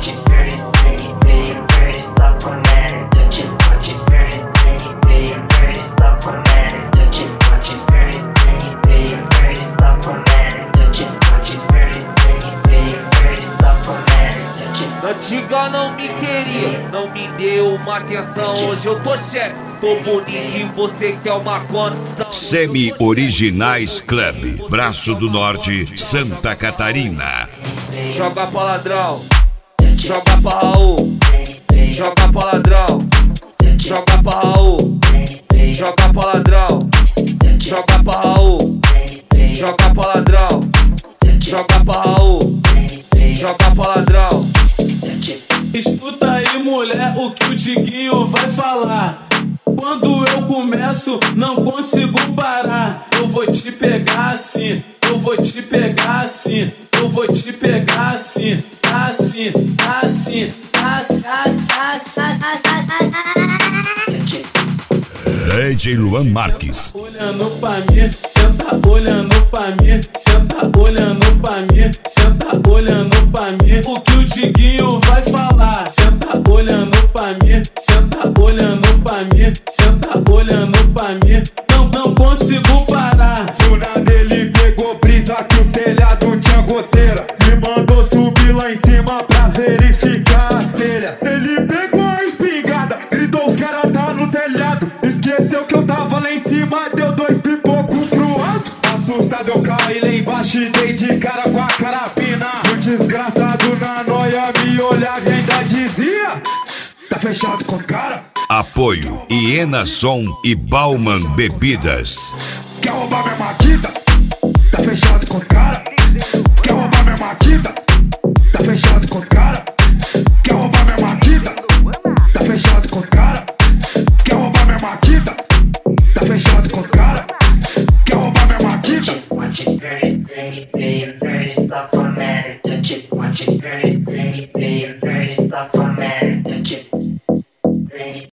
Antiga não me queria, não me deu uma atenção. Hoje eu tô chefe, tô bonito e você quer uma condição. Semi-Originais Club, Braço do Norte, Santa Catarina. Joga pra ladrão, joga pra Raul, joga pra ladrão, joga pra Raul, joga pra ladrão, joga pra Raul, joga pra ladrão, joga pra Raul, joga pra ladrão. Escuta aí, mulher, o que o Diguinho vai falar. Quando eu começo, não consigo parar. Eu vou te pegar assim, eu vou te pegar assim, eu vou te pegar assim, assim, assim, assim, DJ Luan Marques. Olhando pra mim, senta olhando pra mim, senta olhando pra mim, senta olhando pra mim. O que o Diguinho vai falar? Senta olhando pra mim, senta olhando pra mim, senta olhando pra mim. Não consigo parar. Zona dele pegou brisa que o telhado tinha goteira. Me mandou subir lá em cima pra verificar as telhas. Ele pegou a espingarda, gritou os caras tá no telhado. Esqueceu que eu tava lá em cima, deu 2 pipocos pro alto. Assustado eu caí lá embaixo e dei de cara com a carabina. O desgraçado na noia me olhava e ainda dizia: tá fechado com os caras. Apoio Iena Som e Bauman Bebidas. Quer roubar minha maquita? Tá fechado com os caras. Quer roubar minha maquita? Tá fechado com os caras. Quer roubar minha maquita? Tá fechado com os caras. Quer roubar minha maquita? Tá fechado com os caras. Quer roubar minha maquita? Watch it, burn it, burn it, stop formatting, touch it. Watch it, burn it, burn it, burn it, stop formatting, touch it.